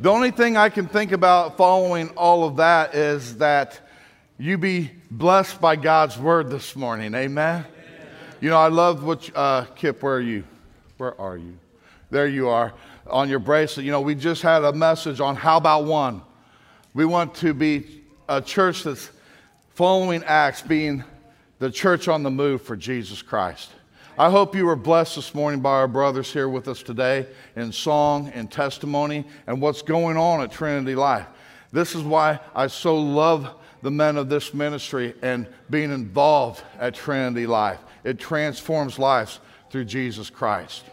The only thing I can think about following all of that is that you be blessed by God's word this morning. Amen? You know, I love what, Kip, where are you? Where are you? There you are on your bracelet. You know, we just had a message on how about one? We want to be a church that's following Acts, being the church on the move for Jesus Christ. I hope you were blessed this morning by our brothers here with us today in song and testimony and what's going on at Trinity Life. This is why I so love the men of this ministry and being involved at Trinity Life. It transforms lives through Jesus Christ.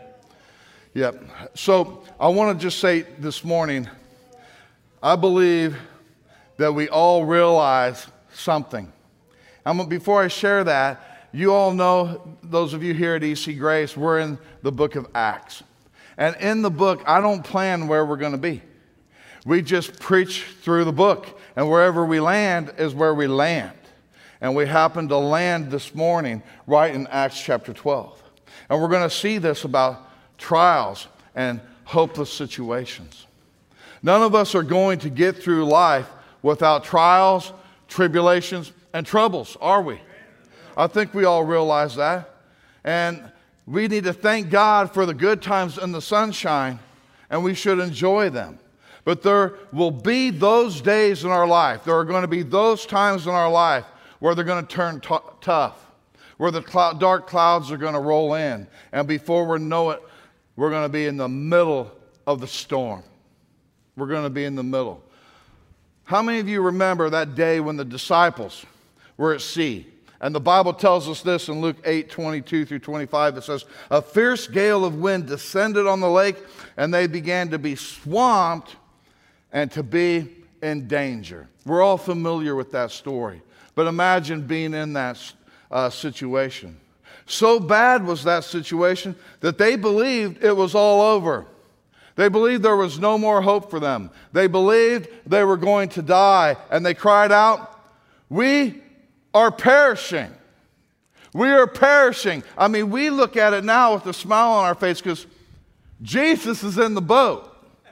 Yep. So I want to just say this morning, I believe that we all realize something. Before I share that, you all know, those of you here at EC Grace, we're in the book of Acts. And in the book, I don't plan where we're going to be. We just preach through the book. And wherever we land is where we land. And we happen to land this morning right in Acts chapter 12. And we're going to see this about trials and hopeless situations. None of us are going to get through life without trials, tribulations, and troubles, are we? I think we all realize that. And we need to thank God for the good times and the sunshine, and we should enjoy them. But there will be those days in our life, there are going to be those times in our life where they're going to turn tough, where the dark clouds are going to roll in, and before we know it, we're going to be in the middle of the storm. We're going to be in the middle. How many of you remember that day when the disciples were at sea? And the Bible tells us this in Luke 8:22 through 25. It says, a fierce gale of wind descended on the lake, and they began to be swamped and to be in danger. We're all familiar with that story. But imagine being in that situation. So bad was that situation that they believed it was all over. They believed there was no more hope for them. They believed they were going to die. And they cried out, we are perishing. We are perishing. I mean, we look at it now with a smile on our face because Jesus is in the boat.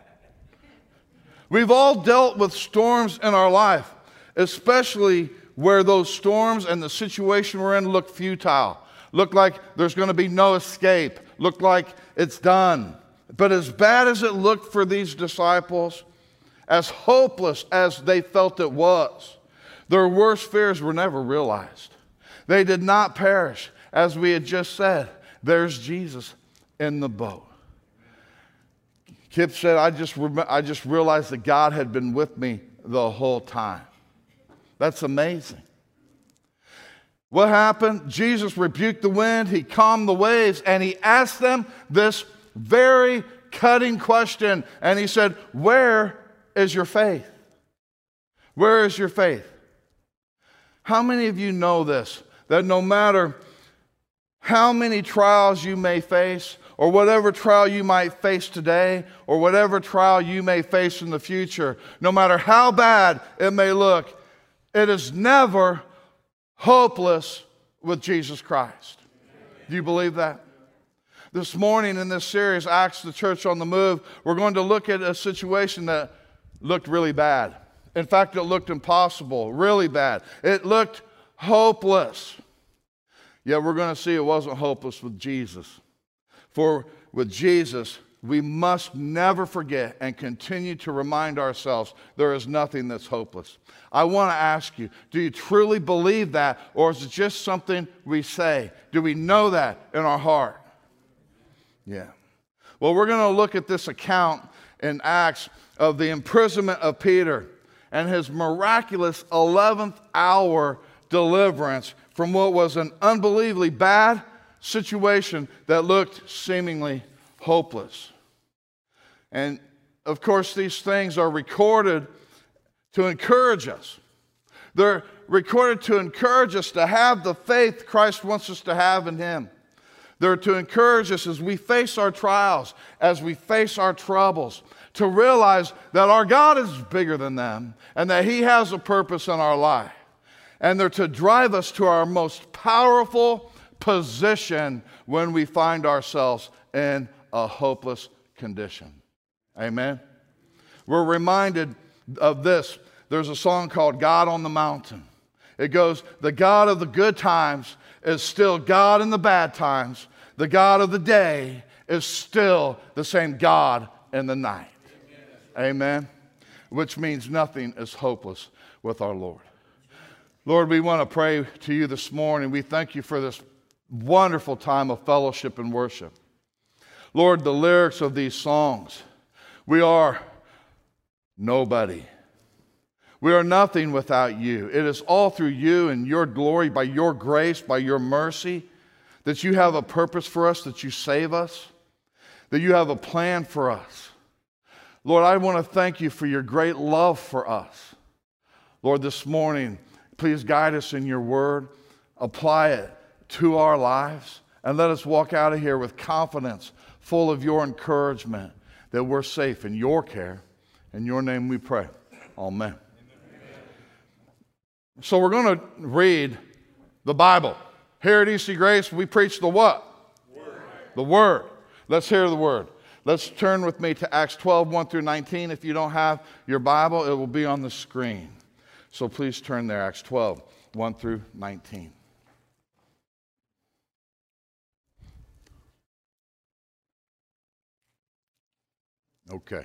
We've all dealt with storms in our life, especially where those storms and the situation we're in look futile, look like there's going to be no escape, look like it's done. But as bad as it looked for these disciples, as hopeless as they felt it was, their worst fears were never realized. They did not perish. As we had just said, there's Jesus in the boat. Kip said, I just realized that God had been with me the whole time. That's amazing. What happened? Jesus rebuked the wind, he calmed the waves, and he asked them this very cutting question. And he said, where is your faith? Where is your faith? How many of you know this? That no matter how many trials you may face, or whatever trial you might face today, or whatever trial you may face in the future, no matter how bad it may look, it is never hopeless with Jesus Christ. Do you believe that? This morning in this series, Acts, the Church on the Move, we're going to look at a situation that looked really bad. In fact, it looked impossible, really bad. It looked hopeless. Yet we're going to see it wasn't hopeless with Jesus. For with Jesus, we must never forget and continue to remind ourselves there is nothing that's hopeless. I want to ask you, do you truly believe that, or is it just something we say? Do we know that in our heart? Yeah. Well, we're going to look at this account in Acts of the imprisonment of Peter and his miraculous 11th hour deliverance from what was an unbelievably bad situation that looked seemingly hopeless. And of course, these things are recorded to encourage us. They're recorded to encourage us to have the faith Christ wants us to have in Him. They're to encourage us as we face our trials, as we face our troubles, to realize that our God is bigger than them and that He has a purpose in our life. And they're to drive us to our most powerful position when we find ourselves in a hopeless condition. Amen? we're reminded of this. There's a song called God on the Mountain. It goes, the God of the good times is still God in the bad times. The God of the day is still the same God in the night. Amen. Which means nothing is hopeless with our Lord. Lord, we want to pray to you this morning. We thank you for this wonderful time of fellowship and worship. Lord, the lyrics of these songs, we are nobody. We are nothing without you. It is all through you and your glory, by your grace, by your mercy, that you have a purpose for us, that you save us, that you have a plan for us. Lord, I want to thank you for your great love for us. Lord, this morning, please guide us in your word, apply it to our lives, and let us walk out of here with confidence, full of your encouragement, that we're safe in your care. In your name we pray. Amen. So we're going to read the Bible. Here at EC Grace, we preach the what? Word. The Word. Let's hear the Word. Let's turn with me to Acts 12, 1 through 19. If you don't have your Bible, it will be on the screen. So please turn there, Acts 12, 1 through 19. Okay.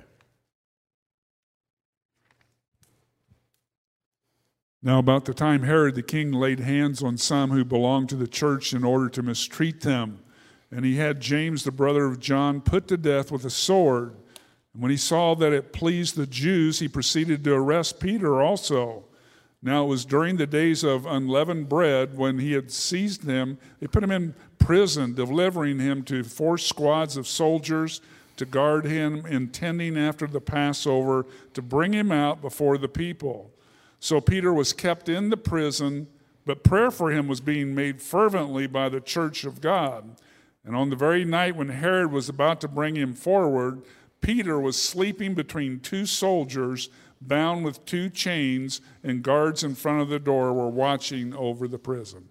Now about the time Herod the king laid hands on some who belonged to the church in order to mistreat them, and he had James, the brother of John, put to death with a sword. And when he saw that it pleased the Jews, he proceeded to arrest Peter also. Now it was during the days of unleavened bread. When he had seized him, they put him in prison, delivering him to 4 squads of soldiers to guard him, intending after the Passover to bring him out before the people. So Peter was kept in the prison, but prayer for him was being made fervently by the church of God. And on the very night when Herod was about to bring him forward, Peter was sleeping between 2 soldiers, bound with 2 chains, and guards in front of the door were watching over the prison.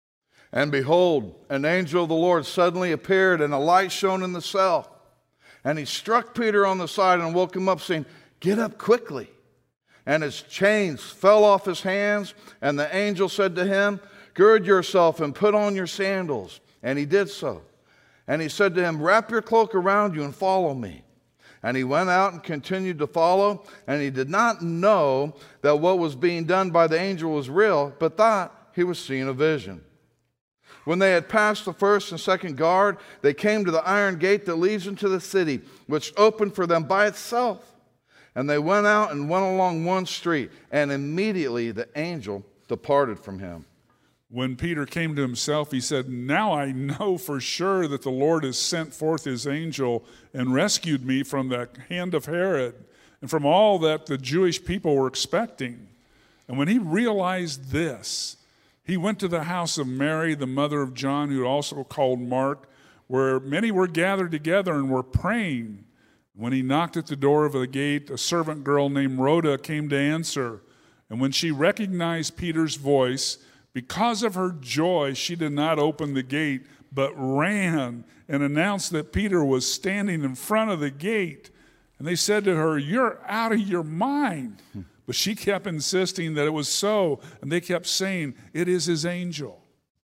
And behold, an angel of the Lord suddenly appeared, and a light shone in the cell. And he struck Peter on the side and woke him up, saying, "Get up quickly." And his chains fell off his hands, and the angel said to him, "Gird yourself and put on your sandals." And he did so. And he said to him, "Wrap your cloak around you and follow me." And he went out and continued to follow, and he did not know that what was being done by the angel was real, but thought he was seeing a vision. When they had passed the first and second guard, they came to the iron gate that leads into the city, which opened for them by itself. And they went out and went along one street, and immediately the angel departed from him. When Peter came to himself, he said, "Now I know for sure that the Lord has sent forth his angel and rescued me from the hand of Herod and from all that the Jewish people were expecting." And when he realized this, he went to the house of Mary, the mother of John, who also called Mark, where many were gathered together and were praying. When he knocked at the door of the gate, a servant girl named Rhoda came to answer. And when she recognized Peter's voice, because of her joy, she did not open the gate, but ran and announced that Peter was standing in front of the gate. And they said to her, "You're out of your mind." But she kept insisting that it was so, and they kept saying, "It is his angel."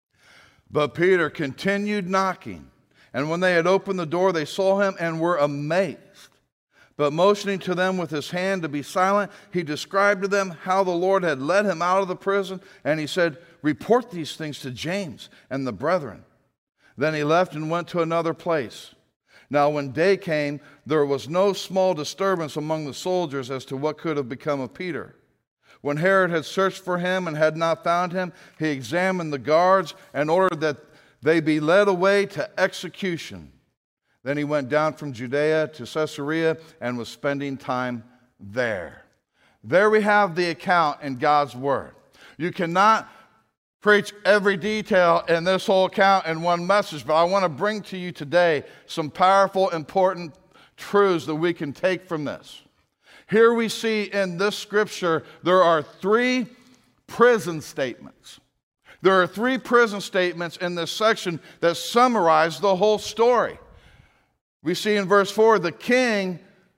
But Peter continued knocking, and when they had opened the door, they saw him and were amazed. But motioning to them with his hand to be silent, he described to them how the Lord had led him out of the prison, and he said, "Report these things to James and the brethren." Then he left and went to another place. Now when day came, there was no small disturbance among the soldiers as to what could have become of Peter. When Herod had searched for him and had not found him, he examined the guards and ordered that they be led away to execution. Then he went down from Judea to Caesarea and was spending time there. There we have the account in God's Word. You cannot preach every detail in this whole account in one message, but I want to bring to you today some powerful, important truths that we can take from this. Here we see in this scripture, there are 3 prison statements. There are 3 prison statements in this section that summarize the whole story. We see in verse 4, the king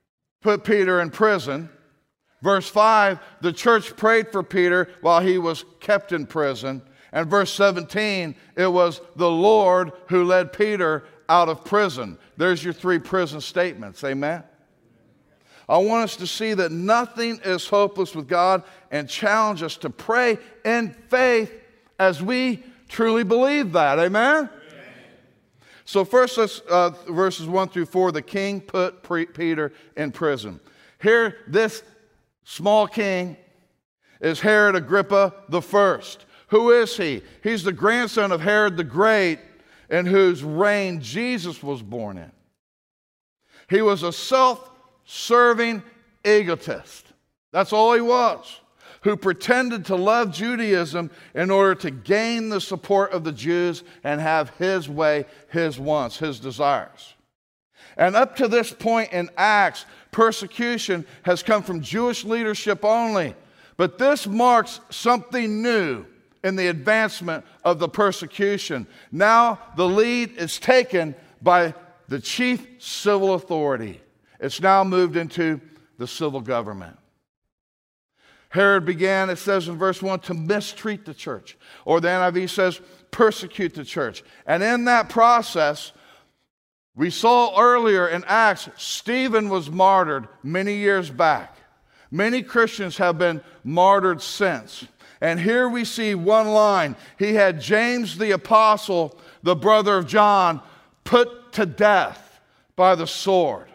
put Peter in prison. Verse 5, the church prayed for Peter while he was kept in prison. And verse 17, it was the Lord who led Peter out of prison. There's your 3 prison statements. Amen? I want us to see that nothing is hopeless with God and challenge us to pray in faith as we truly believe that. Amen? So first, let's, verses 1 through 4, the king put Peter in prison. Here, this small king is Herod Agrippa the First. Who is he? He's the grandson of Herod the Great, in whose reign Jesus was born in. He was a self-serving egotist. That's all he was, who pretended to love Judaism in order to gain the support of the Jews and have his way, his wants, his desires. And up to this point in Acts, persecution has come from Jewish leadership only. But this marks something new in the advancement of the persecution. Now the lead is taken by the chief civil authority. It's now moved into the civil government. Herod began, it says in verse 1, to mistreat the church. Or the NIV says, persecute the church. And in that process, we saw earlier in Acts, Stephen was martyred many years back. Many Christians have been martyred since. And here we see one line. He had James the apostle, the brother of John, put to death by the sword.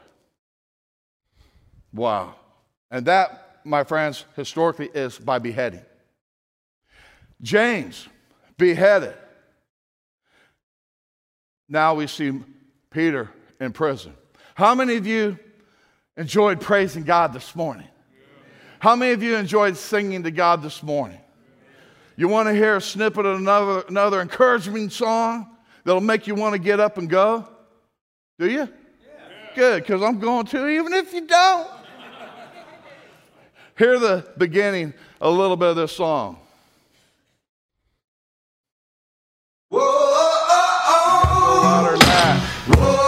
Wow. And that, my friends, historically is by beheading. James, beheaded. Now we see Peter in prison. How many of you enjoyed praising God this morning? How many of you enjoyed singing to God this morning? You want to hear a snippet of another encouraging song that'll make you want to get up and go? Do you? Yeah. Good, because I'm going to, even if you don't. Hear the beginning, a little bit of this song. Whoa, oh, oh, louder than that. Whoa.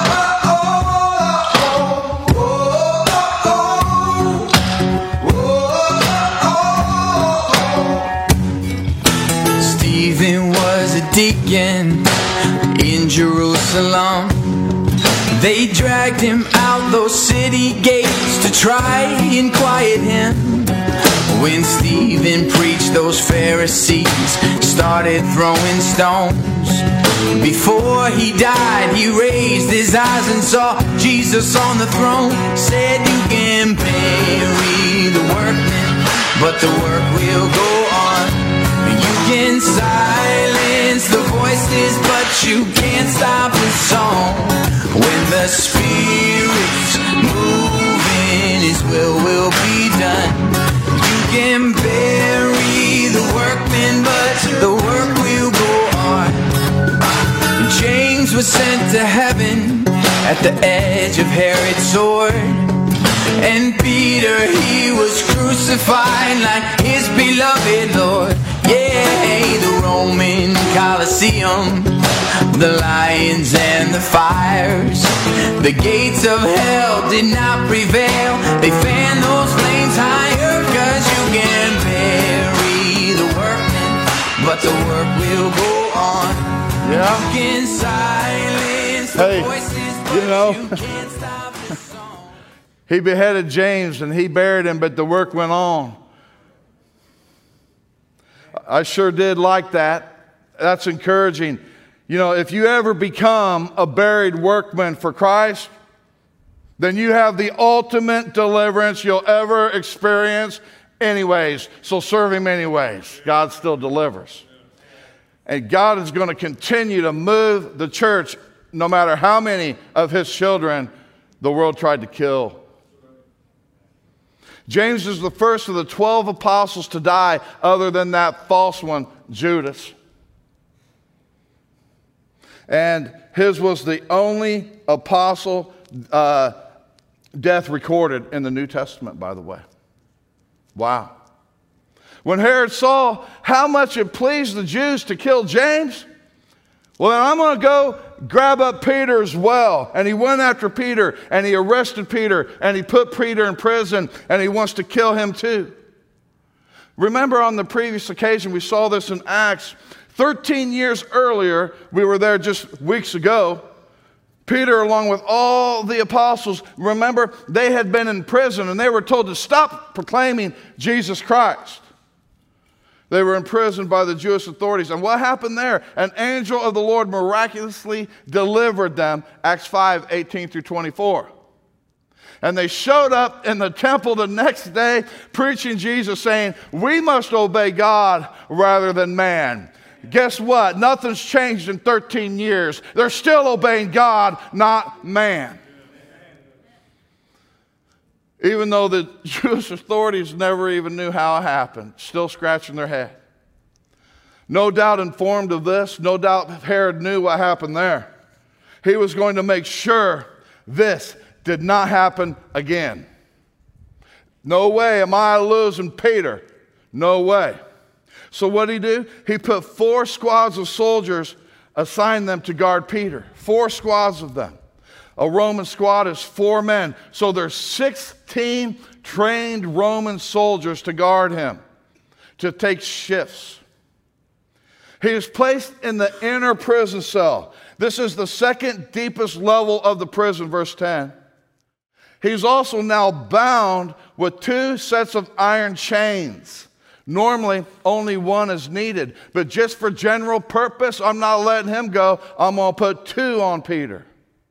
Deacon in Jerusalem, they dragged him out those city gates to try and quiet him. When Stephen preached, those Pharisees started throwing stones. Before he died, he raised his eyes and saw Jesus on the throne. Said, you can bury the workmen, but the work will go on. You can silence the voices, but you can't stop the song. When the Spirit's moving, His will be done. You can bury the workmen, but the work will go on. James was sent to heaven at the edge of Herod's sword. And Peter, he was crucified like his beloved Lord. Yeah, the Roman Colosseum, the lions and the fires. The gates of hell did not prevail. They fanned those flames higher, 'cause you can bury the workmen, but the work will go on. Yeah. You can silence the voices, but you know, you can't stop the song. He beheaded James and he buried him, but the work went on. I sure did like that. That's encouraging. You know, if you ever become a buried workman for Christ, then you have the ultimate deliverance you'll ever experience anyways. So serve Him anyways. God still delivers. And God is going to continue to move the church no matter how many of His children the world tried to kill. James is the first of the 12 apostles to die, other than that false one, Judas. And his was the only apostle death recorded in the New Testament, by the way. Wow. When Herod saw how much it pleased the Jews to kill James, Well, then I'm going to go grab up Peter as well. And he went after Peter, and he arrested Peter, and he put Peter in prison, and he wants to kill him too. Remember on the previous occasion, we saw this in Acts. 13 years earlier, we were there just weeks ago. Peter, along with all the apostles, remember, they had been in prison, and they were told to stop proclaiming Jesus Christ. They were imprisoned by the Jewish authorities. And what happened there? An angel of the Lord miraculously delivered them, Acts 5, 18 through 24. And they showed up in the temple the next day preaching Jesus, saying, we must obey God rather than man. Guess what? Nothing's changed in 13 years. They're still obeying God, not man. Even though the Jewish authorities never even knew how it happened, still scratching their head. No doubt informed of this, no doubt Herod knew what happened there. He was going to make sure this did not happen again. No way am I losing Peter. No way. So what did he do? He put 4 squads of soldiers, assigned them to guard Peter. 4 squads of them. A Roman squad is 4 men. So there's 16 trained Roman soldiers to guard him, to take shifts. He is placed in the inner prison cell. This is the second deepest level of the prison, verse 10. He's also now bound with 2 sets of iron chains. Normally, only 1 is needed. But just for general purpose, I'm not letting him go. I'm going to put 2 on Peter.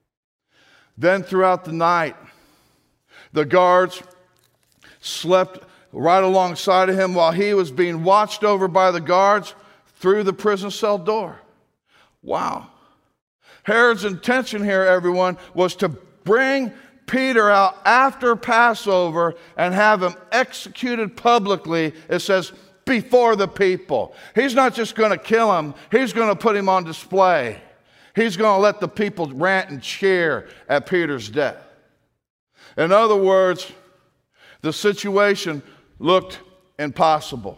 Then throughout the night, the guards slept right alongside of him while he was being watched over by the guards through the prison cell door. Wow. Herod's intention here, everyone, was to bring Peter out after Passover and have him executed publicly, it says, before the people. He's not just going to kill him, he's going to put him on display. He's going to let the people rant and cheer at Peter's death. In other words, the situation looked impossible.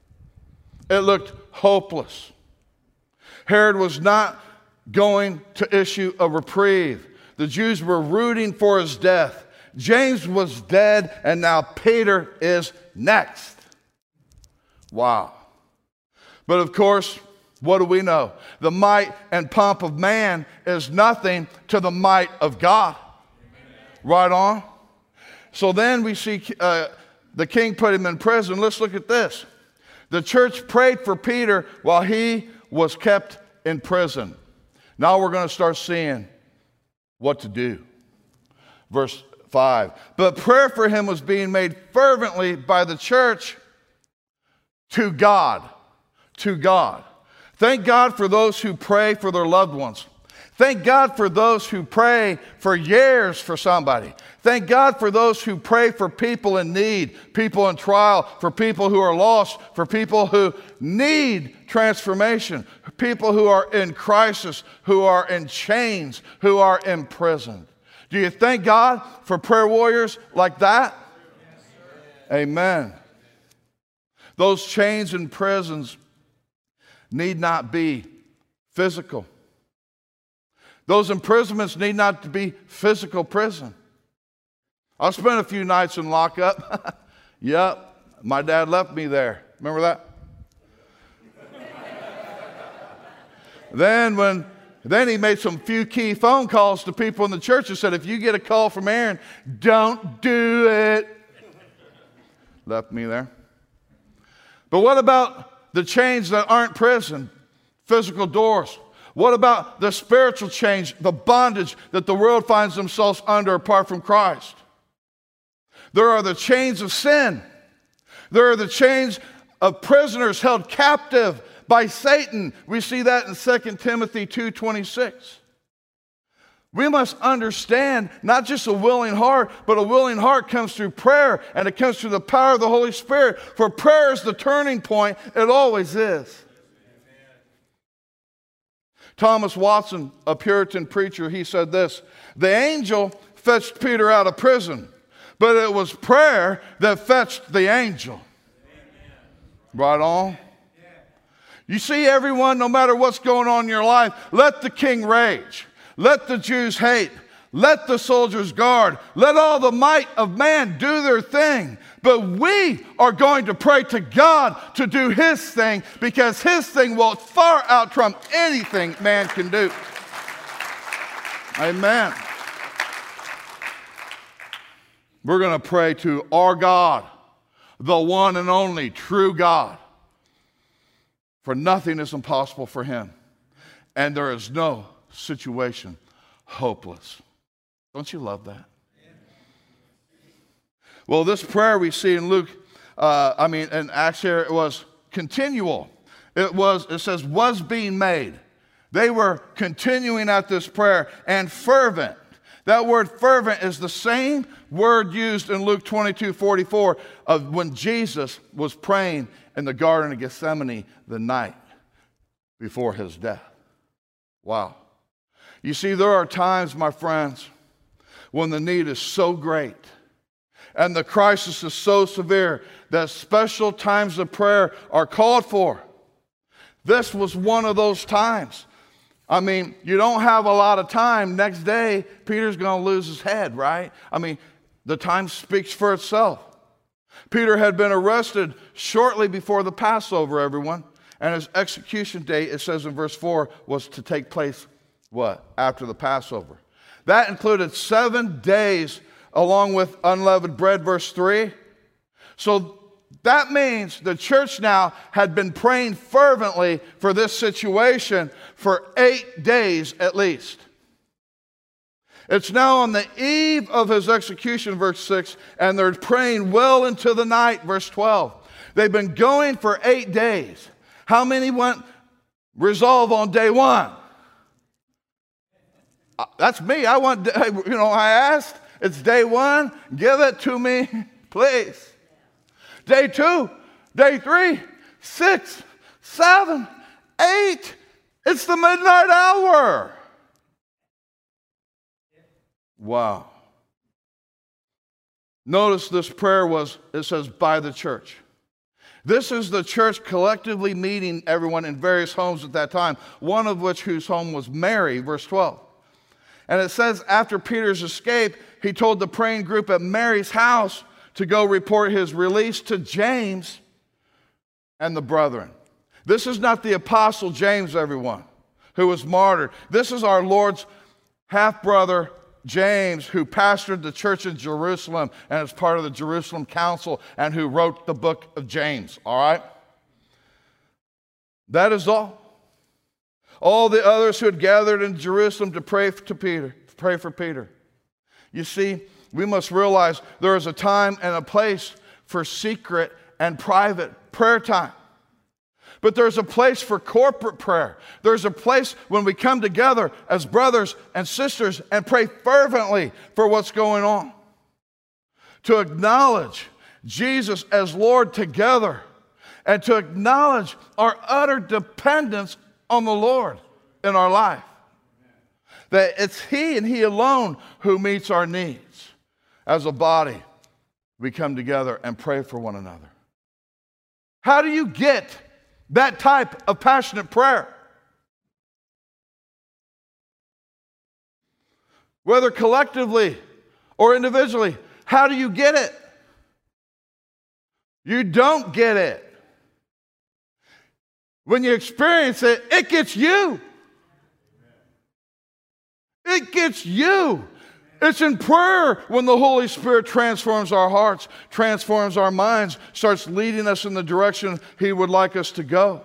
It looked hopeless. Herod was not going to issue a reprieve. The Jews were rooting for his death. James was dead, and now Peter is next. Wow. But of course, what do we know? The might and pomp of man is nothing to the might of God. Right on? So then we see the king put him in prison. Let's look at this. The church prayed for Peter while he was kept in prison. Now we're going to start seeing what to do. Verse 5. But prayer for him was being made fervently by the church to God. To God. Thank God for those who pray for their loved ones. Thank God for those who pray for years for somebody. Thank God for those who pray for people in need, people in trial, for people who are lost, for people who need transformation, people who are in crisis, who are in chains, who are imprisoned. Do you thank God for prayer warriors like that? Yes, amen. Those chains and prisons need not be physical. Those imprisonments need not to be physical prison. I spent a few nights in lockup. Yep, my dad left me there. Remember that? Then he made some few key phone calls to people in the church and said, if you get a call from Aaron, don't do it. Left me there. But what about the chains that aren't prison, physical doors? What about the spiritual chains, the bondage that the world finds themselves under apart from Christ? There are the chains of sin. There are the chains of prisoners held captive by Satan. We see that in 2 Timothy 2:26. We must understand not just a willing heart, but a willing heart comes through prayer, and it comes through the power of the Holy Spirit. For prayer is the turning point. It always is. Thomas Watson, a Puritan preacher, he said this: the angel fetched Peter out of prison, but it was prayer that fetched the angel. Right on? You see, everyone, no matter what's going on in your life, let the king rage. Let the Jews hate. Let the soldiers guard. Let all the might of man do their thing. But we are going to pray to God to do his thing, because his thing will far out-trump anything man can do. Amen. We're going to pray to our God, the one and only true God. For nothing is impossible for him, and there is no situation hopeless. Don't you love that? Well, this prayer we see in Luke, in Acts here, it was continual. It says, was being made. They were continuing at this prayer, and fervent. That word fervent is the same word used in Luke 22:44 of when Jesus was praying in the Garden of Gethsemane the night before his death. Wow. You see, there are times, my friends, when the need is so great and the crisis is so severe that special times of prayer are called for. This was one of those times. I mean, you don't have a lot of time. Next day, Peter's going to lose his head, right? I mean, the time speaks for itself. Peter had been arrested shortly before the Passover, everyone. And his execution date, it says in verse 4, was to take place, what? After the Passover. That included 7 days along with unleavened bread, verse 3. So that means the church now had been praying fervently for this situation for 8 days at least. It's now on the eve of his execution, verse 6, and they're praying well into the night, verse 12. They've been going for 8 days. How many went resolve on day 1? That's me. I asked. It's day 1. Give it to me, please. Day 2, day 3, 6, 7, 8. It's the midnight hour. Wow. Notice this prayer it says, by the church. This is the church collectively meeting everyone in various homes at that time, one of which whose home was Mary, verse 12. And it says after Peter's escape, he told the praying group at Mary's house to go report his release to James and the brethren. This is not the apostle James, everyone, who was martyred. This is our Lord's half-brother James, who pastored the church in Jerusalem and is part of the Jerusalem Council and who wrote the book of James, all right? That is all. All the others who had gathered in Jerusalem to pray for Peter. You see, we must realize there is a time and a place for secret and private prayer time. But there's a place for corporate prayer. There's a place when we come together as brothers and sisters and pray fervently for what's going on. To acknowledge Jesus as Lord together and to acknowledge our utter dependence on the Lord in our life. That it's He and He alone who meets our needs. As a body, we come together and pray for one another. How do you get that type of passionate prayer? Whether collectively or individually, how do you get it? You don't get it. When you experience it, it gets you. It gets you. It's in prayer when the Holy Spirit transforms our hearts, transforms our minds, starts leading us in the direction He would like us to go.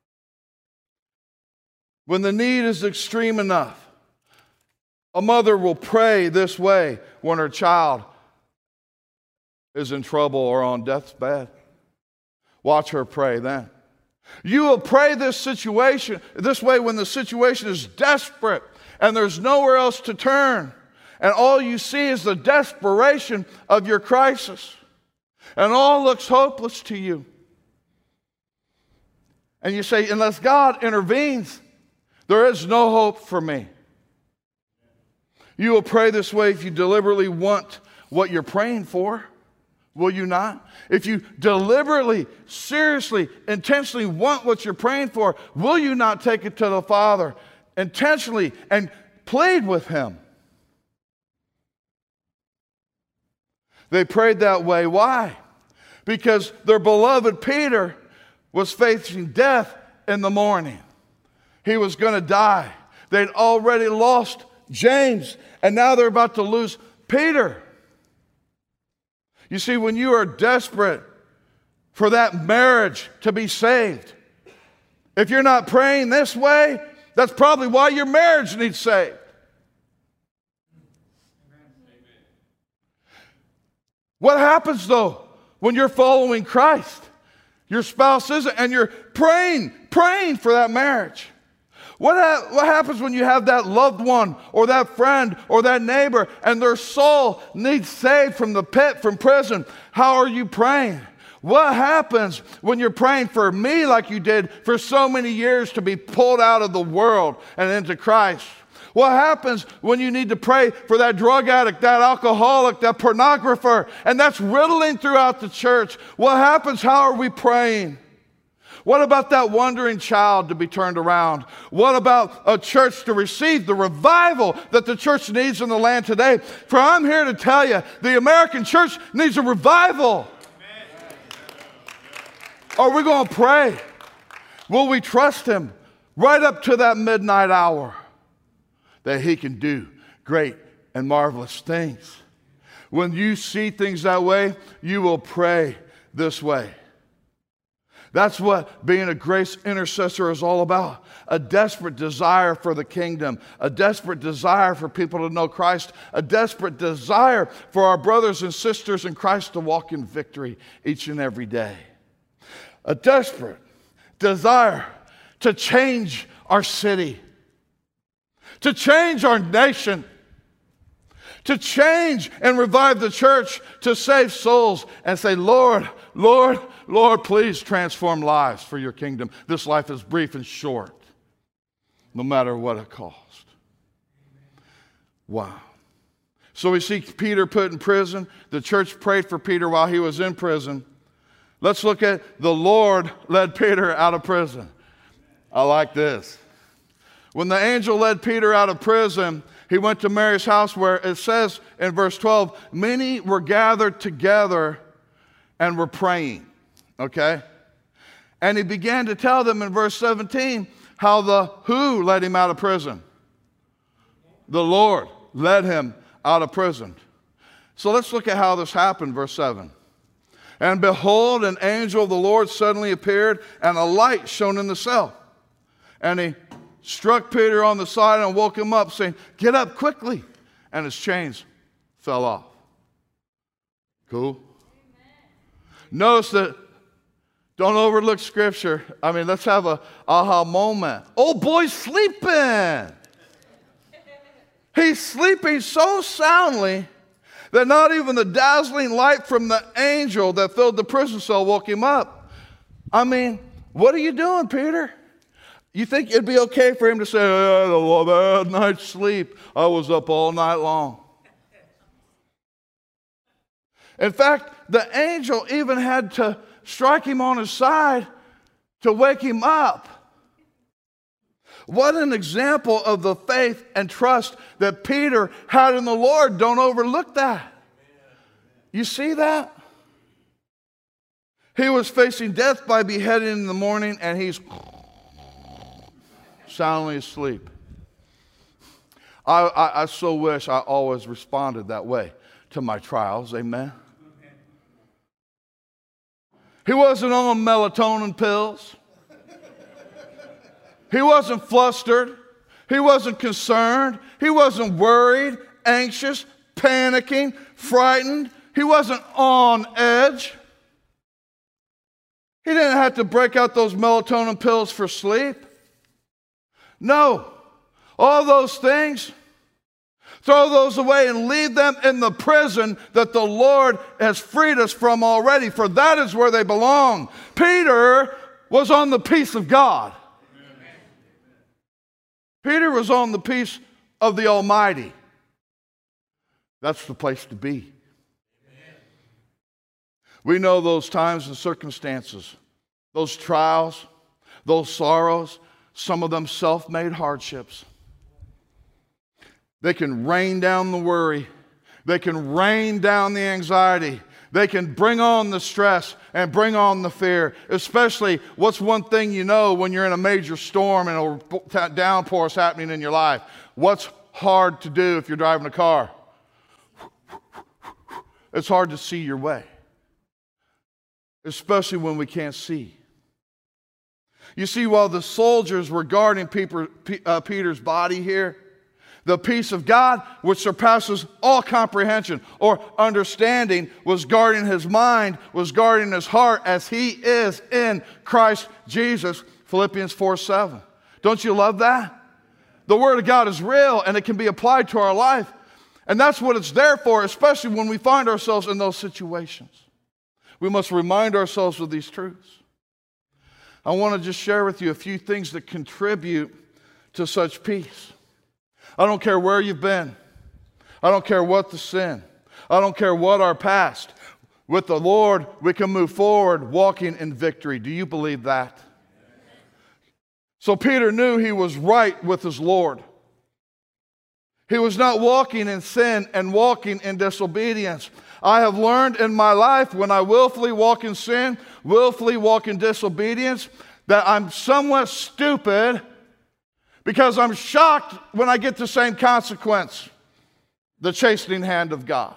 When the need is extreme enough, a mother will pray this way when her child is in trouble or on death's bed. Watch her pray then. You will pray this way when the situation is desperate and there's nowhere else to turn. And all you see is the desperation of your crisis. And all looks hopeless to you. And you say, unless God intervenes, there is no hope for me. You will pray this way if you deliberately want what you're praying for. will you not? If you deliberately, seriously, intentionally want what you're praying for, will you not take it to the Father intentionally and plead with Him? They prayed that way. Why? Because their beloved Peter was facing death in the morning. He was going to die. They'd already lost James, and now they're about to lose Peter. You see, when you are desperate for that marriage to be saved, if you're not praying this way, that's probably why your marriage needs saved. What happens, though, when you're following Christ? Your spouse isn't, and you're praying for that marriage. What happens when you have that loved one or that friend or that neighbor and their soul needs saved from the pit, from prison? How are you praying? What happens when you're praying for me like you did for so many years to be pulled out of the world and into Christ? What happens when you need to pray for that drug addict, that alcoholic, that pornographer, and that's riddling throughout the church? What happens? How are we praying? What about that wandering child to be turned around? What about a church to receive the revival that the church needs in the land today? For I'm here to tell you, the American church needs a revival. Are we going to pray? Will we trust Him right up to that midnight hour that He can do great and marvelous things? When you see things that way, you will pray this way. That's what being a grace intercessor is all about. A desperate desire for the kingdom, a desperate desire for people to know Christ, a desperate desire for our brothers and sisters in Christ to walk in victory each and every day. A desperate desire to change our city, to change our nation, to change and revive the church, to save souls and say, Lord, Lord, Lord, please transform lives for your kingdom. This life is brief and short, no matter what it costs. Wow. So we see Peter put in prison. The church prayed for Peter while he was in prison. Let's look at the Lord led Peter out of prison. I like this. When the angel led Peter out of prison, he went to Mary's house where it says in verse 12, many were gathered together and were praying. Okay? And he began to tell them in verse 17 how who led him out of prison? The Lord led him out of prison. So let's look at how this happened, verse 7. And behold, an angel of the Lord suddenly appeared, and a light shone in the cell. And he struck Peter on the side and woke him up, saying, get up quickly. And his chains fell off. Cool? Amen. Notice that, don't overlook Scripture. I mean, let's have a aha moment. Oh, boy's sleeping. He's sleeping so soundly that not even the dazzling light from the angel that filled the prison cell woke him up. I mean, what are you doing, Peter? You think it'd be okay for him to say, I had a bad night's sleep. I was up all night long. In fact, the angel even had to strike him on his side to wake him up. What an example of the faith and trust that Peter had in the Lord. Don't overlook that. You see that? He was facing death by beheading in the morning, and he's soundly asleep. I so wish I always responded that way to my trials. Amen. He wasn't on melatonin pills. He wasn't flustered. He wasn't concerned. He wasn't worried, anxious, panicking, frightened. He wasn't on edge. He didn't have to break out those melatonin pills for sleep. No. All those things, throw those away and leave them in the prison that the Lord has freed us from already, for that is where they belong. Peter was on the peace of God. Peter was on the peace of the Almighty. That's the place to be. We know those times and circumstances, those trials, those sorrows, some of them self-made hardships. They can rain down the worry. They can rain down the anxiety. They can bring on the stress and bring on the fear. Especially, what's one thing you know when you're in a major storm and a downpour is happening in your life? What's hard to do if you're driving a car? It's hard to see your way. Especially when we can't see. You see, while the soldiers were guarding Peter's body here, the peace of God, which surpasses all comprehension or understanding, was guarding his mind, was guarding his heart as he is in Christ Jesus. Philippians 4:7. Don't you love that? The Word of God is real and it can be applied to our life. And that's what it's there for, especially when we find ourselves in those situations. We must remind ourselves of these truths. I want to just share with you a few things that contribute to such peace. I don't care where you've been. I don't care what the sin. I don't care what our past. With the Lord, we can move forward walking in victory. Do you believe that? So Peter knew he was right with his Lord. He was not walking in sin and walking in disobedience. I have learned in my life when I willfully walk in sin, willfully walk in disobedience, that I'm somewhat stupid because I'm shocked when I get the same consequence, the chastening hand of God.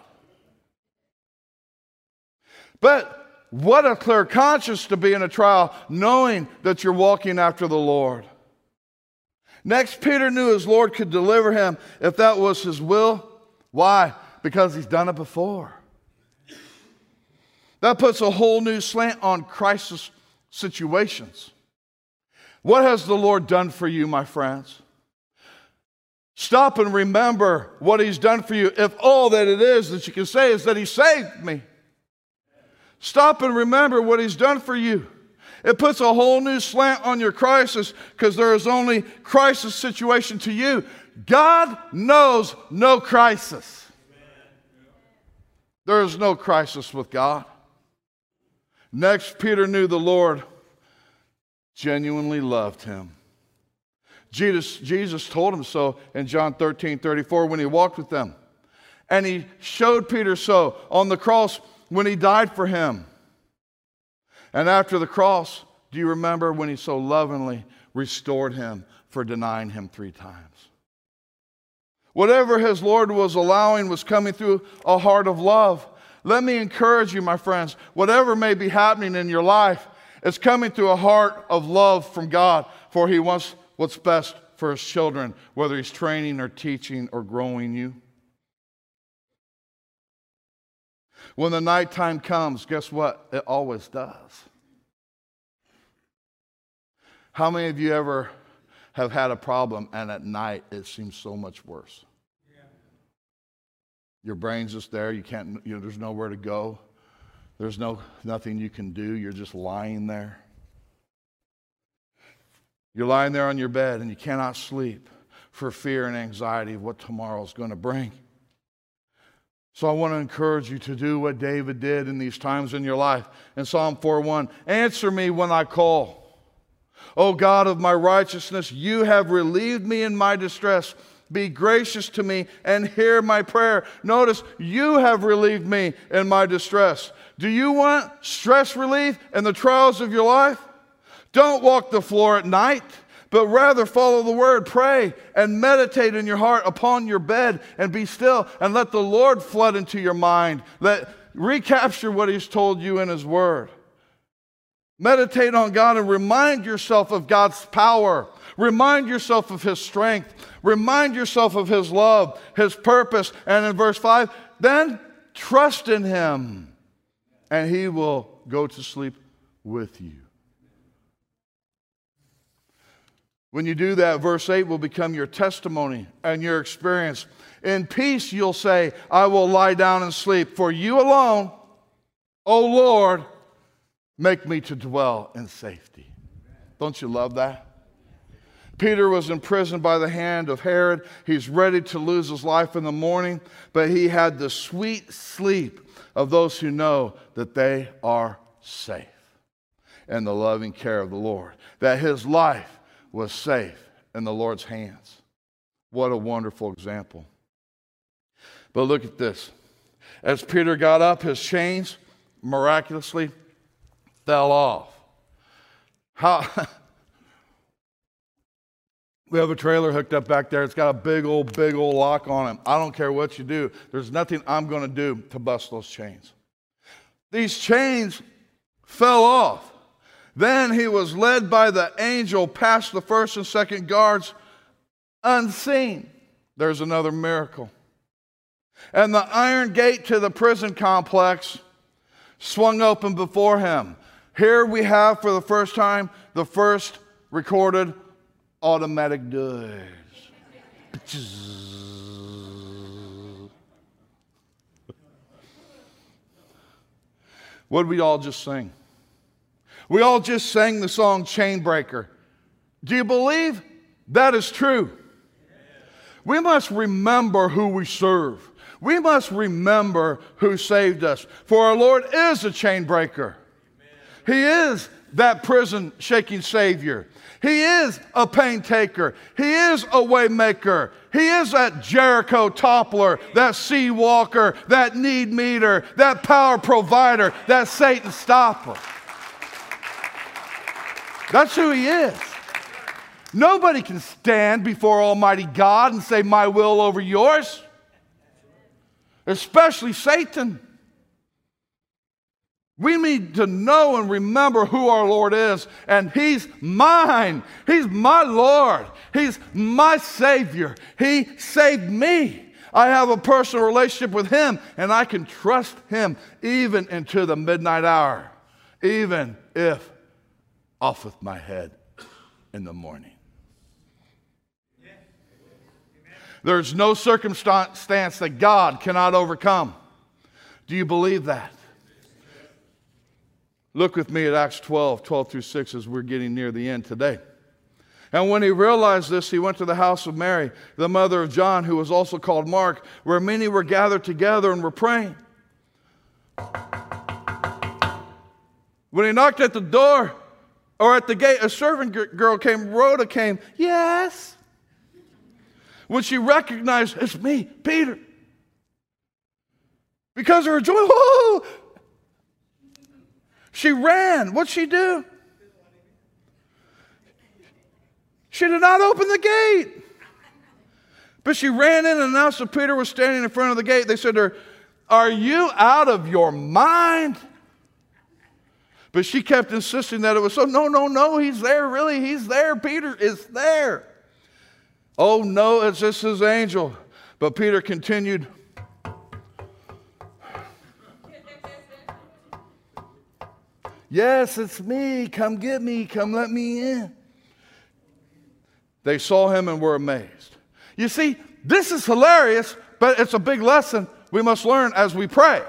But what a clear conscience to be in a trial, knowing that you're walking after the Lord. Next, Peter knew his Lord could deliver him if that was his will. Why? Because he's done it before. That puts a whole new slant on crisis situations. What has the Lord done for you, my friends? Stop and remember what he's done for you. If all that it is that you can say is that he saved me. Stop and remember what he's done for you. It puts a whole new slant on your crisis because there is only crisis situation to you. God knows no crisis. There is no crisis with God. Next, Peter knew the Lord genuinely loved him. Jesus told him so in John 13:34 when he walked with them. And he showed Peter so on the cross when he died for him. And after the cross, do you remember when he so lovingly restored him for denying him 3 times? Whatever his Lord was allowing was coming through a heart of love. Let me encourage you, my friends, whatever may be happening in your life, it's coming through a heart of love from God, for he wants what's best for his children, whether he's training or teaching or growing you. When the nighttime comes, guess what? It always does. How many of you ever have had a problem and at night it seems so much worse? Yeah. Your brain's just there. You can't. There's nowhere to go. There's nothing you can do. You're just lying there. You're lying there on your bed and you cannot sleep for fear and anxiety of what tomorrow's going to bring. So I want to encourage you to do what David did in these times in your life. In Psalm 4:1, answer me when I call. O God of my righteousness, you have relieved me in my distress. Be gracious to me and hear my prayer. Notice, you have relieved me in my distress. Do you want stress relief in the trials of your life? Don't walk the floor at night, but rather follow the word. Pray and meditate in your heart upon your bed and be still and let the Lord flood into your mind. Recapture what he's told you in his word. Meditate on God and remind yourself of God's power. Remind yourself of his strength. Remind yourself of his love, his purpose. And in verse 5, then trust in him and he will go to sleep with you. When you do that, verse 8 will become your testimony and your experience. In peace you'll say, I will lie down and sleep. For you alone, O Lord, make me to dwell in safety. Don't you love that? Peter was imprisoned by the hand of Herod. He's ready to lose his life in the morning, but he had the sweet sleep of those who know that they are safe in the loving care of the Lord, that his life was safe in the Lord's hands. What a wonderful example. But look at this. As Peter got up, his chains miraculously fell off. How? We have a trailer hooked up back there. It's got a big old lock on it. I don't care what you do. There's nothing I'm going to do to bust those chains. These chains fell off. Then he was led by the angel past the first and second guards unseen. There's another miracle. And the iron gate to the prison complex swung open before him. Here we have, for the first time, the first recorded automatic doors. What did we all just sing? We all just sang the song Chainbreaker. Do you believe that is true? We must remember who we serve. We must remember who saved us. For our Lord is a chain breaker. He is that prison shaking Savior. He is a pain taker. He is a way maker. He is that Jericho toppler, that sea walker, that need meter, that power provider, that Satan stopper. That's who he is. Nobody can stand before Almighty God and say, my will over yours. Especially Satan. We need to know and remember who our Lord is. And he's mine. He's my Lord. He's my Savior. He saved me. I have a personal relationship with him, and I can trust him even into the midnight hour, even if off with my head in the morning. There's no circumstance that God cannot overcome. Do you believe that? Look with me at Acts 12 through 6 as we're getting near the end today. And when he realized this, he went to the house of Mary, the mother of John, who was also called Mark, where many were gathered together and were praying. When he knocked at the door or at the gate, a servant girl came, Rhoda came, yes. When she recognized, it's me, Peter. Because of her joy, whoa! She ran. What'd she do? She did not open the gate. But she ran in and announced that Peter was standing in front of the gate. They said to her, are you out of your mind? But she kept insisting that it was so. No, he's there, really. He's there. Peter is there. Oh, no, it's just his angel. But Peter continued. Yes, it's me. Come get me. Come let me in. They saw him and were amazed. You see, this is hilarious, but it's a big lesson we must learn as we pray.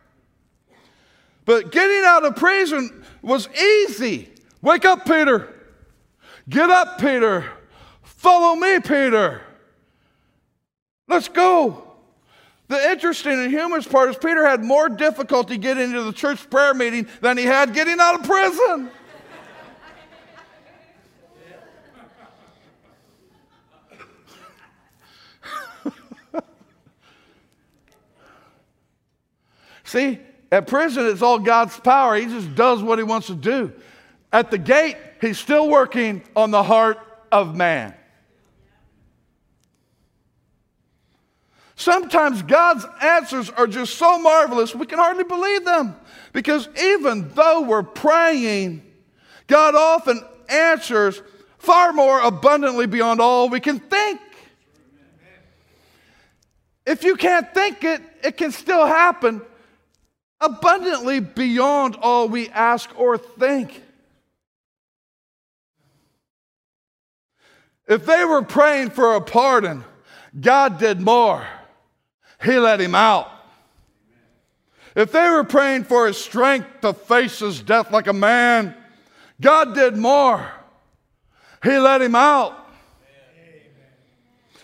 But getting out of prison was easy. Wake up, Peter. Get up, Peter. Follow me, Peter. Let's go. The interesting and humorous part is Peter had more difficulty getting into the church prayer meeting than he had getting out of prison. See, at prison it's all God's power. He just does what he wants to do. At the gate, he's still working on the heart of man. Sometimes God's answers are just so marvelous we can hardly believe them. Because even though we're praying, God often answers far more abundantly beyond all we can think. If you can't think it, it can still happen abundantly beyond all we ask or think. If they were praying for a pardon, God did more. He let him out. If they were praying for his strength to face his death like a man, God did more. He let him out.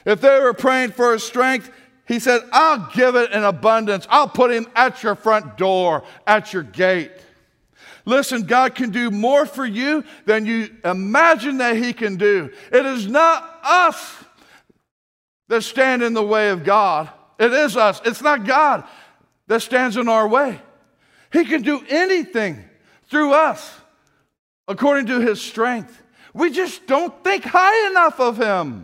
If they were praying for his strength, he said, I'll give it in abundance. I'll put him at your front door, at your gate. Listen, God can do more for you than you imagine that he can do. It is not us that stand in the way of God. It is us. It's not God that stands in our way. He can do anything through us according to his strength. We just don't think high enough of him.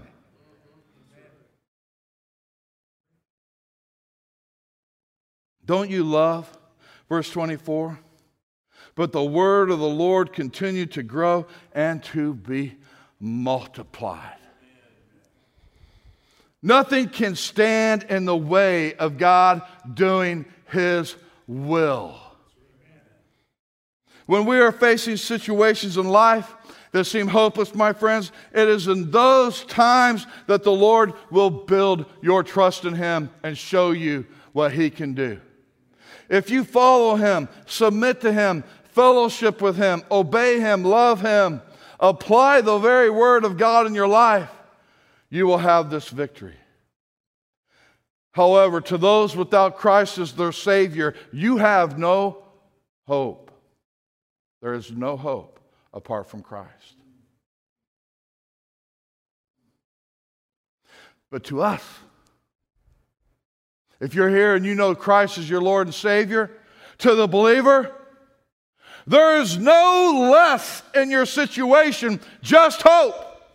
Don't you love verse 24? But the word of the Lord continued to grow and to be multiplied. Nothing can stand in the way of God doing his will. When we are facing situations in life that seem hopeless, my friends, it is in those times that the Lord will build your trust in him and show you what he can do. If you follow him, submit to him, fellowship with him, obey him, love him, apply the very word of God in your life, you will have this victory. However, to those without Christ as their Savior, you have no hope. There is no hope apart from Christ. But to us, if you're here and you know Christ is your Lord and Savior, to the believer, there is no less in your situation, just hope.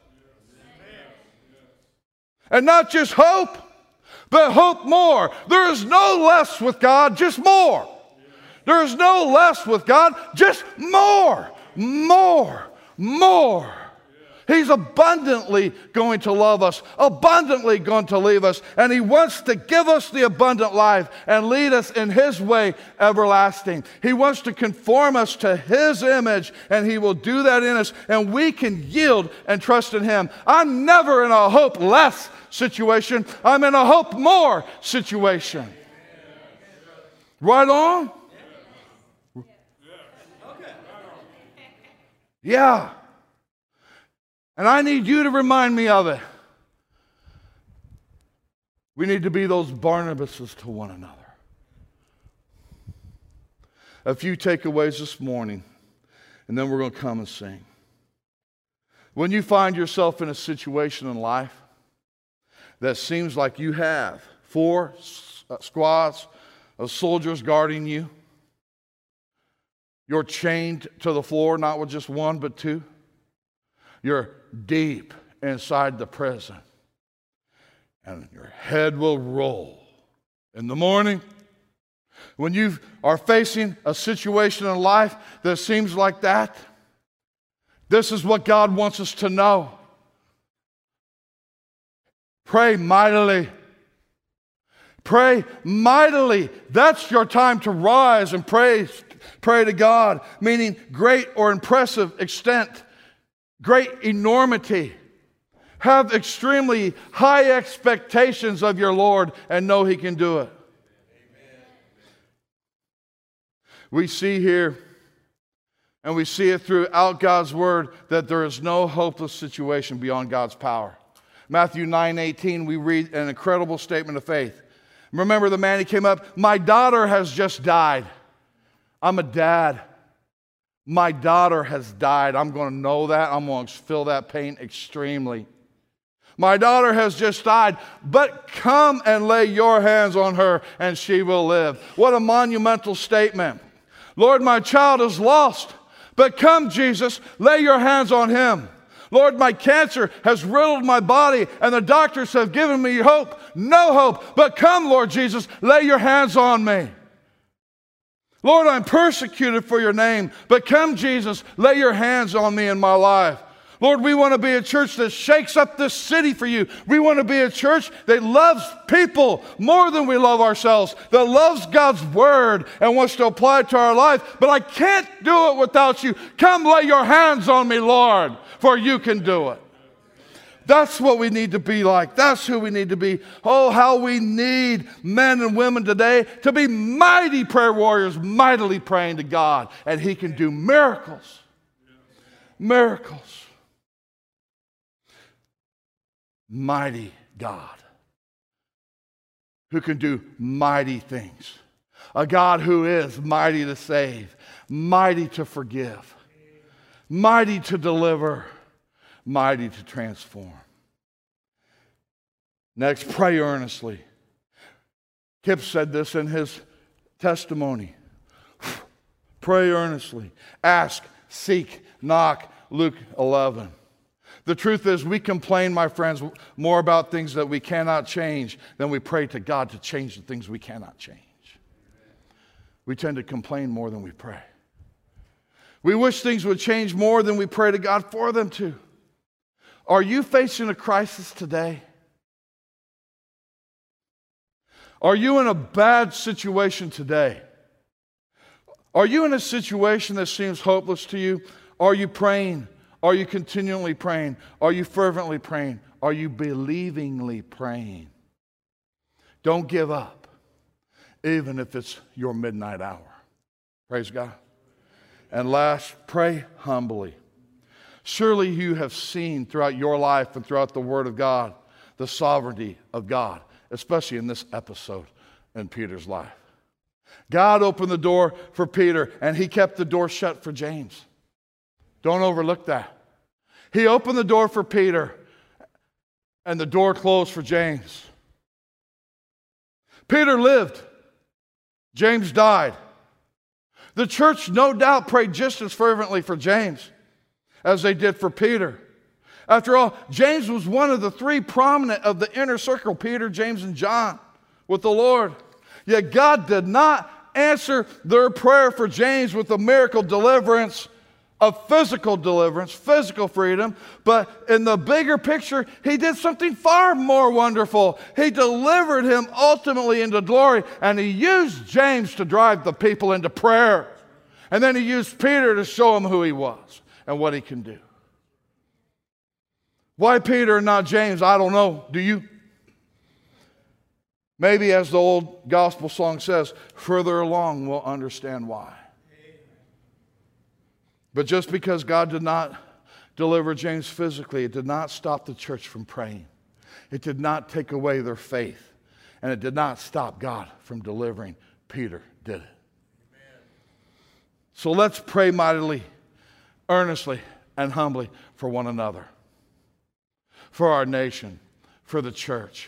And not just hope, but hope more. There is no less with God, just more. There is no less with God, just more, more, more. He's abundantly going to love us, abundantly going to leave us, and he wants to give us the abundant life and lead us in his way everlasting. He wants to conform us to his image, and he will do that in us, and we can yield and trust in him. I'm never in a hope less situation. I'm in a hope more situation. Right on? Yeah. And I need you to remind me of it. We need to be those Barnabases to one another. A few takeaways this morning, and then we're going to come and sing. When you find yourself in a situation in life that seems like you have 4 squads of soldiers guarding you, you're chained to the floor, not with just 1, but 2. You're deep inside the prison, and your head will roll. In the morning, when you are facing a situation in life that seems like that, this is what God wants us to know. Pray mightily. Pray mightily. That's your time to rise and pray to God, meaning great or impressive extent, great enormity. Have extremely high expectations of your Lord and know he can do it. Amen. We see here, and we see it throughout God's word, that there is no hopeless situation beyond God's power. Matthew 9:18, we read an incredible statement of faith. Remember the man, he came up, my daughter has just died. I'm a dad. My daughter has died. I'm going to know that. I'm going to feel that pain extremely. My daughter has just died, but come and lay your hands on her and she will live. What a monumental statement. Lord, my child is lost, but come, Jesus, lay your hands on him. Lord, my cancer has riddled my body and the doctors have given me hope. No hope, but come, Lord Jesus, lay your hands on me. Lord, I'm persecuted for your name, but come, Jesus, lay your hands on me in my life. Lord, we want to be a church that shakes up this city for you. We want to be a church that loves people more than we love ourselves, that loves God's word and wants to apply it to our life. But I can't do it without you. Come lay your hands on me, Lord, for you can do it. That's what we need to be like. That's who we need to be. Oh, how we need men and women today to be mighty prayer warriors, mightily praying to God, and he can do miracles. Miracles. Mighty God who can do mighty things. A God who is mighty to save, mighty to forgive, mighty to deliver, mighty to transform. Next, pray earnestly. Kip said this in his testimony. Pray earnestly. Ask, seek, knock. Luke 11. The truth is, we complain, my friends, more about things that we cannot change than we pray to God to change the things we cannot change. We tend to complain more than we pray. We wish things would change more than we pray to God for them to. Are you facing a crisis today? Are you in a bad situation today? Are you in a situation that seems hopeless to you? Are you praying? Are you continually praying? Are you fervently praying? Are you believingly praying? Don't give up, even if it's your midnight hour. Praise God. And last, pray humbly. Surely you have seen throughout your life and throughout the Word of God the sovereignty of God, especially in this episode in Peter's life. God opened the door for Peter, and he kept the door shut for James. Don't overlook that. He opened the door for Peter, and the door closed for James. Peter lived. James died. The church, no doubt, prayed just as fervently for James as they did for Peter. After all, James was one of the three prominent of the inner circle, Peter, James, and John, with the Lord. Yet God did not answer their prayer for James with a miracle deliverance of physical deliverance, physical freedom, but in the bigger picture, he did something far more wonderful. He delivered him ultimately into glory, and he used James to drive the people into prayer. And then he used Peter to show him who he was and what he can do. Why Peter and not James? I don't know. Do you? Maybe, as the old gospel song says, further along we'll understand why. But just because God did not deliver James physically, it did not stop the church from praying. It did not take away their faith. And it did not stop God from delivering Peter, did it? Amen. So let's pray mightily, earnestly, and humbly for one another, for our nation, for the church.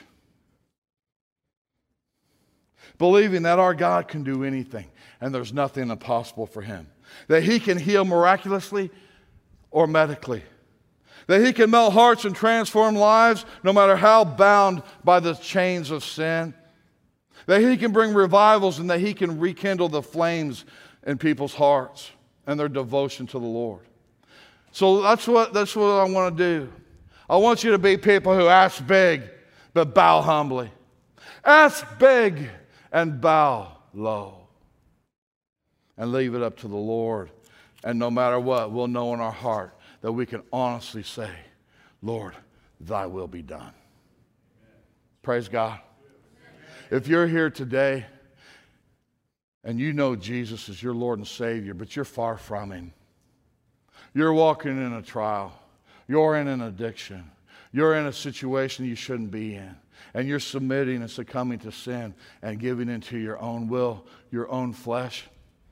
Believing that our God can do anything and there's nothing impossible for him. That he can heal miraculously or medically. That he can melt hearts and transform lives no matter how bound by the chains of sin. That he can bring revivals and that he can rekindle the flames in people's hearts and their devotion to the Lord. So that's what I want to do. I want you to be people who ask big but bow humbly. Ask big and bow low. And leave it up to the Lord. And no matter what, we'll know in our heart that we can honestly say, Lord, thy will be done. Amen. Praise God. Amen. If you're here today and you know Jesus is your Lord and Savior, but you're far from him, you're walking in a trial, you're in an addiction, you're in a situation you shouldn't be in, and you're submitting and succumbing to sin and giving into your own will, your own flesh,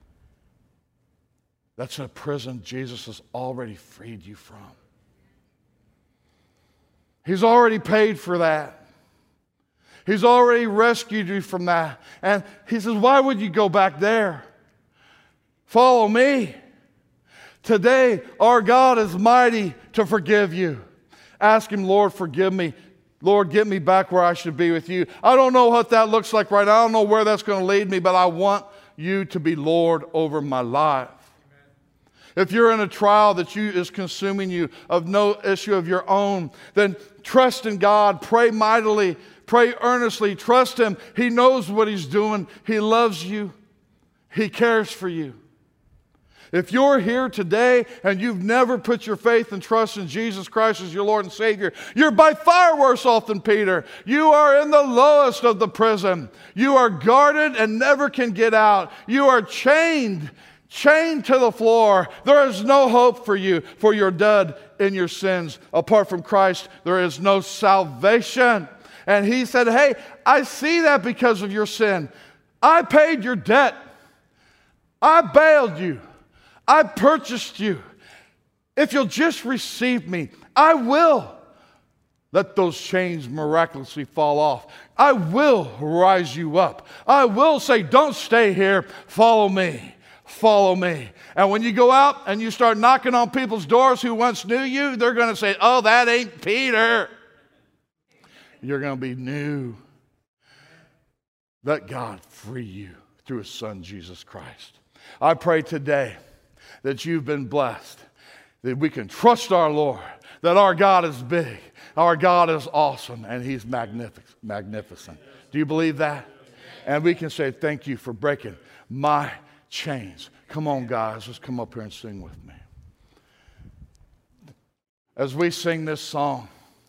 that's a prison Jesus has already freed you from. He's already paid for that. He's already rescued you from that. And he says, why would you go back there? Follow me. Today, our God is mighty to forgive you. Ask him, Lord, forgive me. Lord, get me back where I should be with you. I don't know what that looks like right now. I don't know where that's going to lead me, but I want you to be Lord over my life. If you're in a trial that is consuming you of no issue of your own, then trust in God. Pray mightily. Pray earnestly. Trust him. He knows what he's doing. He loves you. He cares for you. If you're here today and you've never put your faith and trust in Jesus Christ as your Lord and Savior, you're by far worse off than Peter. You are in the lowest of the prison. You are guarded and never can get out. You are chained to the floor. There is no hope for you, for you're dead in your sins. Apart from Christ, there is no salvation. And he said, hey, I see that because of your sin. I paid your debt. I bailed you. I purchased you. If you'll just receive me, I will let those chains miraculously fall off. I will rise you up. I will say, don't stay here. Follow me. Follow me. And when you go out and you start knocking on people's doors who once knew you, they're going to say, oh, that ain't Peter. You're going to be new. Let God free you through his Son, Jesus Christ. I pray today that you've been blessed, that we can trust our Lord, that our God is big, our God is awesome, and he's magnificent. Do you believe that? And we can say, thank you for breaking my chains. Come on, guys, let's come up here and sing with me. As we sing this song,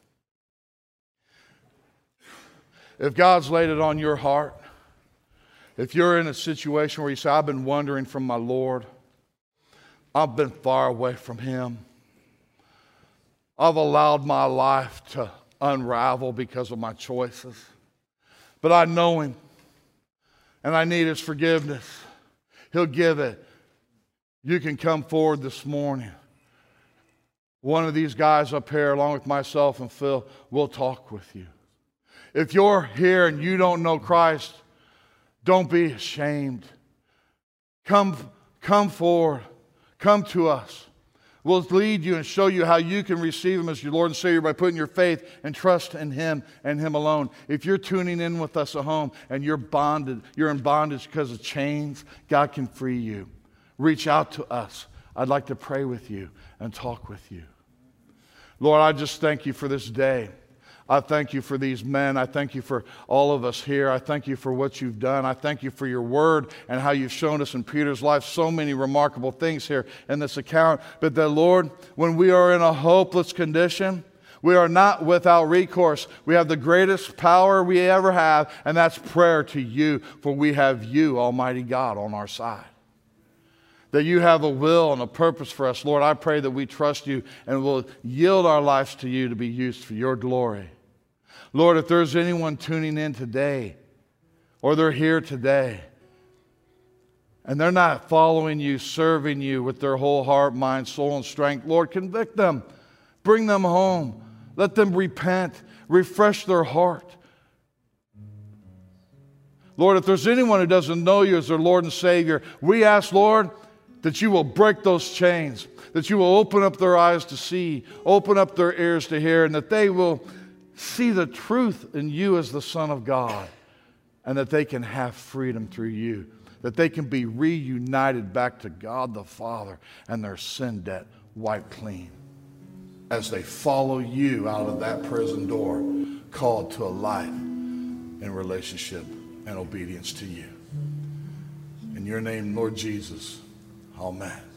if God's laid it on your heart, if you're in a situation where you say, I've been wandering from my Lord, I've been far away from him, I've allowed my life to unravel because of my choices, but I know him and I need his forgiveness. He'll give it. You can come forward this morning. One of these guys up here, along with myself and Phil, will talk with you. If you're here and you don't know Christ, don't be ashamed. Come forward. Come to us. We'll lead you and show you how you can receive him as your Lord and Savior by putting your faith and trust in him and him alone. If you're tuning in with us at home and you're in bondage because of chains, God can free you. Reach out to us. I'd like to pray with you and talk with you. Lord, I just thank you for this day. I thank you for these men. I thank you for all of us here. I thank you for what you've done. I thank you for your word and how you've shown us in Peter's life so many remarkable things here in this account. But that, Lord, when we are in a hopeless condition, we are not without recourse. We have the greatest power we ever have, and that's prayer to you, for we have you, Almighty God, on our side. That you have a will and a purpose for us. Lord, I pray that we trust you and will yield our lives to you to be used for your glory. Lord, if there's anyone tuning in today, or they're here today, and they're not following you, serving you with their whole heart, mind, soul, and strength, Lord, convict them. Bring them home. Let them repent. Refresh their heart. Lord, if there's anyone who doesn't know you as their Lord and Savior, we ask, Lord, that you will break those chains, that you will open up their eyes to see, open up their ears to hear, and that they will see the truth in you as the Son of God, and that they can have freedom through you, that they can be reunited back to God the Father and their sin debt wiped clean as they follow you out of that prison door, called to a life in relationship and obedience to you. In your name, Lord Jesus, amen.